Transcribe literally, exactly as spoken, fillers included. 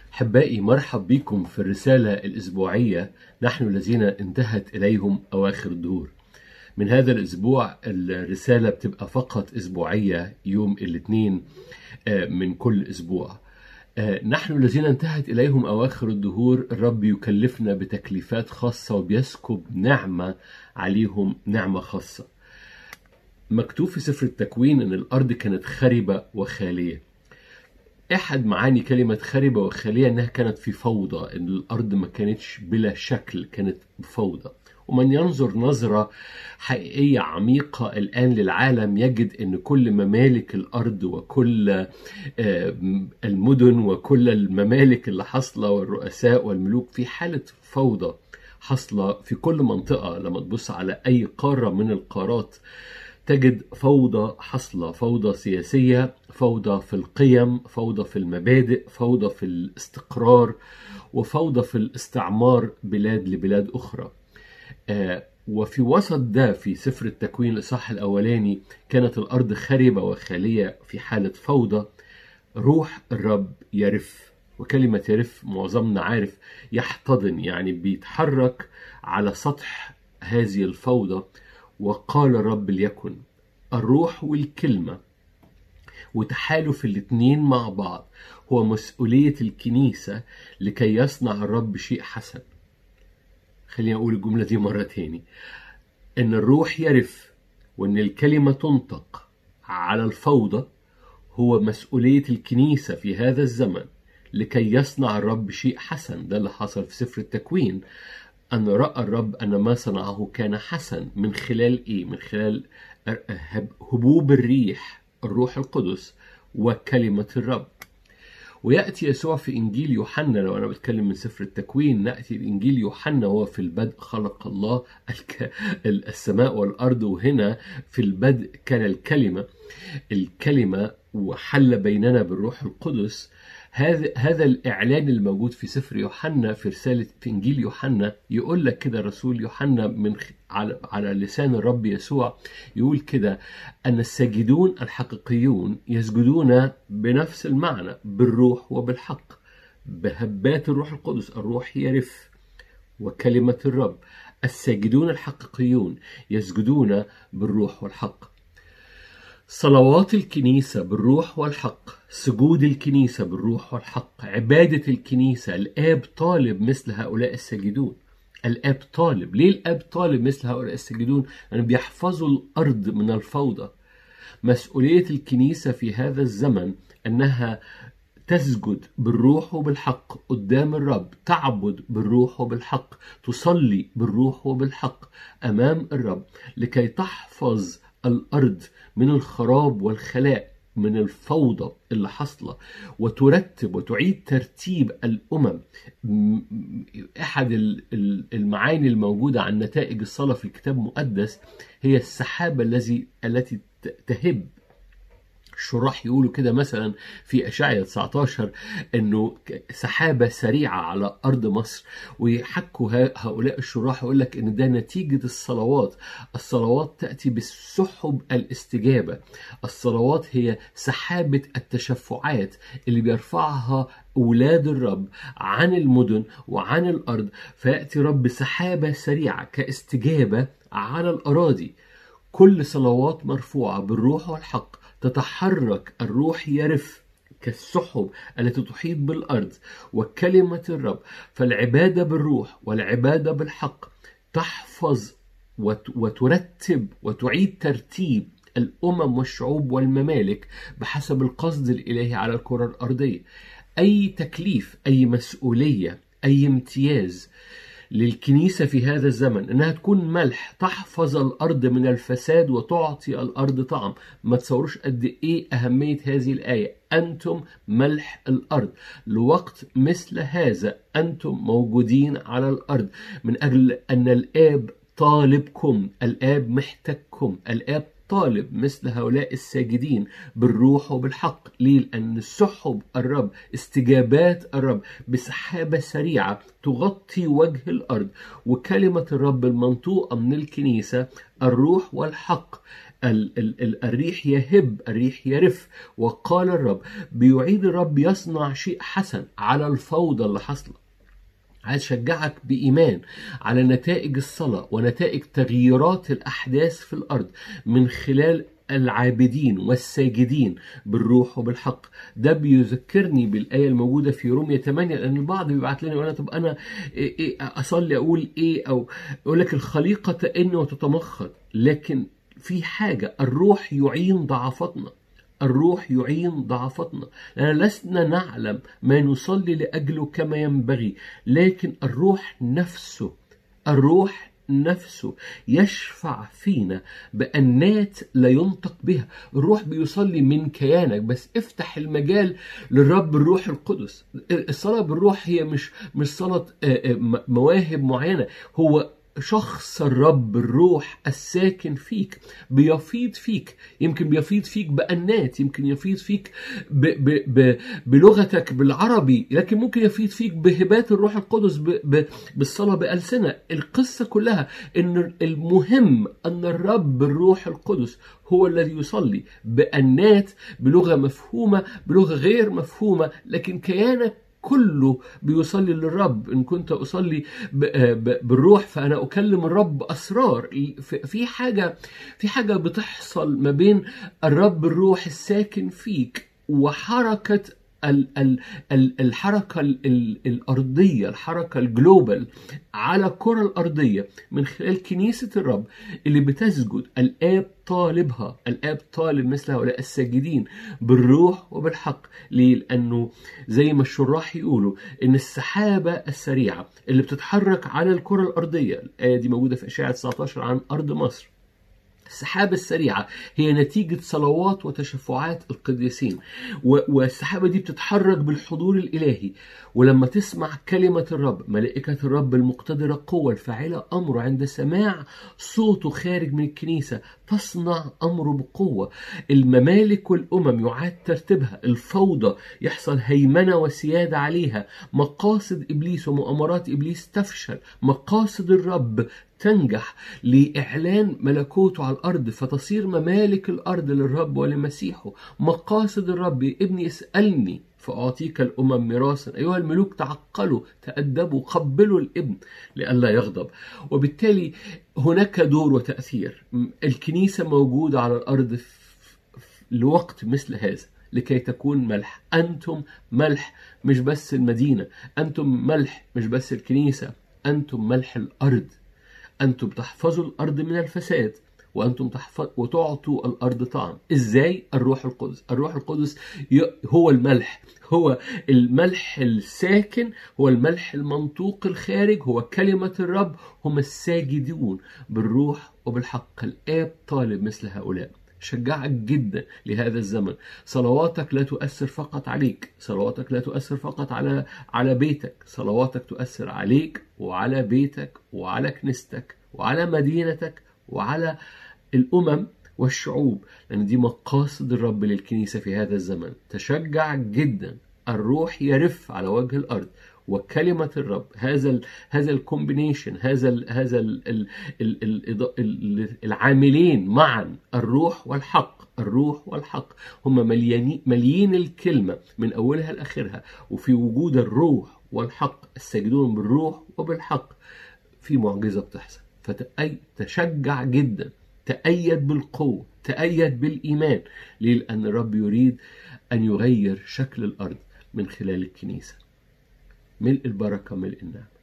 أحبائي، مرحب بكم في الرسالة الأسبوعية نحن الذين انتهت إليهم أواخر الدهور. من هذا الأسبوع الرسالة بتبقى فقط أسبوعية يوم الاثنين من كل أسبوع. نحن الذين انتهت إليهم أواخر الدهور، الرب يكلفنا بتكليفات خاصة وبيسكب نعمة عليهم، نعمة خاصة. مكتوب في سفر التكوين أن الأرض كانت خربة وخالية. أحد معاني كلمة خربة وخالية أنها كانت في فوضى، أن الأرض ما كانتش بلا شكل، كانت بفوضى. ومن ينظر نظرة حقيقية عميقة الآن للعالم يجد أن كل ممالك الأرض وكل المدن وكل الممالك اللي حصلة والرؤساء والملوك في حالة فوضى حصلة في كل منطقة. لما تبص على أي قارة من القارات تجد فوضى حصلة، فوضى سياسية، فوضى في القيم، فوضى في المبادئ، فوضى في الاستقرار، وفوضى في الاستعمار بلاد لبلاد أخرى. آه وفي وسط ده في سفر التكوين الإصحاح الأولاني كانت الأرض خربة وخالية في حالة فوضى. روح الرب يرف، وكلمة يرف معظمنا عارف يحتضن، يعني بيتحرك على سطح هذه الفوضى. وقال الرب ليكن. الروح والكلمة وتحالف الاثنين مع بعض هو مسؤولية الكنيسة لكي يصنع الرب شيء حسن. خلينا أقول الجملة دي مرة تاني، إن الروح يرف وإن الكلمة تنطق على الفوضى هو مسؤولية الكنيسة في هذا الزمن لكي يصنع الرب شيء حسن. ده اللي حصل في سفر التكوين، أن رأى الرب أن ما صنعه كان حسن. من خلال إيه؟ من خلال هبوب الريح، الروح القدس وكلمة الرب. ويأتي يسوع في إنجيل يوحنا، لو أنا بتكلم من سفر التكوين، نأتي إنجيل يوحنا هو في البدء خلق الله السماء والأرض. وهنا في البدء كان الكلمة، الكلمة وحل بيننا بالروح القدس. هذا هذا الإعلان الموجود في سفر يوحنا، في رسالة في إنجيل يوحنا، يقول لك كده الرسول يوحنا من على على لسان الرب يسوع، يقول كده أن الساجدون الحقيقيون يسجدون بنفس المعنى، بالروح وبالحق، بهبات الروح القدس. الروح يرف وكلمة الرب. الساجدون الحقيقيون يسجدون بالروح والحق. صلوات الكنيسة بالروح والحق، سجود الكنيسة بالروح والحق، عبادة الكنيسة. الآب طالب مثل هؤلاء الساجدون. الآب طالب. ليه الآب طالب مثل هؤلاء الساجدون؟ لأنه يعني بيحفظوا الأرض من الفوضى. مسؤولية الكنيسة في هذا الزمن أنها تسجد بالروح وبالحق قدام الرب، تعبد بالروح وبالحق، تصلي بالروح وبالحق أمام الرب لكي تحفظ الأرض من الخراب والخلاء، من الفوضى اللي حصلة، وترتب وتعيد ترتيب الأمم. أحد المعاني الموجودة عن نتائج الصلاة في الكتاب المقدس هي السحابة الذي التي تهب. الشراح يقولوا كده مثلا في أشعياء تسعة عشر انه سحابة سريعة على أرض مصر، ويحكوا هؤلاء الشراح يقول لك ان ده نتيجة الصلوات. الصلوات تأتي بالسحب الاستجابة. الصلوات هي سحابة التشفعات اللي بيرفعها أولاد الرب عن المدن وعن الأرض، فيأتي رب سحابة سريعة كاستجابة على الأراضي. كل صلوات مرفوعة بالروح والحق تتحرك الروح يرف كالسحب التي تحيط بالأرض وكلمة الرب. فالعبادة بالروح والعبادة بالحق تحفظ وترتب وتعيد ترتيب الأمم والشعوب والممالك بحسب القصد الإلهي على الكرة الأرضية. أي تكليف، أي مسؤولية، أي امتياز للكنيسة في هذا الزمن أنها تكون ملح، تحفظ الأرض من الفساد وتعطي الأرض طعم. ما تصوروش قد إيه أهمية هذه الآية. أنتم ملح الأرض. لوقت مثل هذا أنتم موجودين على الأرض من أجل أن الآب طالبكم، الآب محتاجكم، الآب طالب مثل هؤلاء الساجدين بالروح وبالحق. ليه؟ لأن سحب الرب، استجابات الرب بسحابة سريعة تغطي وجه الأرض، وكلمة الرب المنطوقة من الكنيسة الروح والحق ال ال ال الريح يهب، الريح يرف. وقال الرب، بيعيد الرب يصنع شيء حسن على الفوضى اللي حصلت. عايز أشجعك بإيمان على نتائج الصلاة ونتائج تغييرات الأحداث في الأرض من خلال العابدين والساجدين بالروح وبالحق. ده بيذكرني بالآية الموجودة في رومية ثمانية، لأن البعض بيبعت لنا يقول أنا طب أنا إيه إيه أصلي أقول إيه، أو يقول لك الخليقة تئن وتتمخض، لكن في حاجة، الروح يعين ضعفتنا، الروح يعين ضعفتنا، لأننا لسنا نعلم ما نصلي لأجله كما ينبغي، لكن الروح نفسه الروح نفسه يشفع فينا بأنات لا ينطق بها. الروح بيصلي من كيانك، بس افتح المجال للرب الروح القدس. الصلاة بالروح هي مش مش صلاة مواهب معينة، هو شخص الرب الروح الساكن فيك بيفيض فيك. يمكن بيفيض فيك بأنات، يمكن يفيض فيك ب ب ب بلغتك بالعربي، لكن ممكن يفيض فيك بهبات الروح القدس ب ب بالصلاة بألسنة. القصة كلها إن المهم أن الرب الروح القدس هو الذي يصلي بأنات، بلغة مفهومة، بلغة غير مفهومة، لكن كيانك كله بيصلي للرب. إن كنت أصلي بالروح فأنا أكلم الرب أسرار. في حاجة في حاجة بتحصل ما بين الرب الروح الساكن فيك وحركة الحركة الأرضية، الحركة الجلوبال على الكرة الأرضية من خلال كنيسة الرب اللي بتسجد. الآب طالبها، الآب طالب مثل هؤلاء الساجدين بالروح وبالحق. ليه؟ لأنه زي ما الشراح يقولوا إن السحابة السريعة اللي بتتحرك على الكرة الأرضية، الآية دي موجودة في إشعياء تسعة عشر عن أرض مصر، السحابة السريعة هي نتيجة صلوات وتشفعات القديسين، والسحابة دي بتتحرك بالحضور الإلهي. ولما تسمع كلمة الرب، ملائكة الرب المقتدرة قوة الفاعلة أمره، عند سماع صوته خارج من الكنيسة تصنع أمره بقوة. الممالك والأمم يعاد ترتيبها، الفوضى يحصل هيمنة وسيادة عليها، مقاصد إبليس ومؤامرات إبليس تفشل، مقاصد الرب تنجح لإعلان ملكوته على الأرض، فتصير ممالك الأرض للرب ولمسيحه. مقاصد الرب، ابني اسألني فأعطيك الأمم ميراثا، أيها الملوك تعقلوا تأدبوا قبلوا الابن لئلا يغضب. وبالتالي هناك دور وتأثير. الكنيسة موجودة على الأرض لوقت مثل هذا لكي تكون ملح. أنتم ملح مش بس المدينة، أنتم ملح مش بس الكنيسة، أنتم ملح الأرض. أنتم تحفظوا الأرض من الفساد، وأنتم تحفظ وتعطوا الأرض طعم. إزاي؟ الروح القدس. الروح القدس هو الملح، هو الملح الساكن، هو الملح المنطوق الخارج، هو كلمة الرب. هم الساجدون بالروح وبالحق. الآب طالب مثل هؤلاء. شجعك جدا لهذا الزمن. صلواتك لا تؤثر فقط عليك، صلواتك لا تؤثر فقط على على بيتك، صلواتك تؤثر عليك وعلى بيتك وعلى كنيستك وعلى مدينتك وعلى الأمم والشعوب، لأن دي مقاصد الرب للكنيسة في هذا الزمن. تشجع جدا. الروح يرف على وجه الأرض وكلمة الرب، هذا ال هذا الكومبينيشن، هذا ال هذا ال ال ال ال العاملين معا، الروح والحق. الروح والحق هم مليانين مليين الكلمة من أولها لآخرها. وفي وجود الروح والحق الساجدون بالروح وبالحق في معجزة بتحصل. فتشجع جدا، تأيد بالقوة، تأيد بالإيمان. ليه؟ لأن الرب يريد أن يغير شكل الأرض من خلال الكنيسة. ملء البركة، ملء النعمة.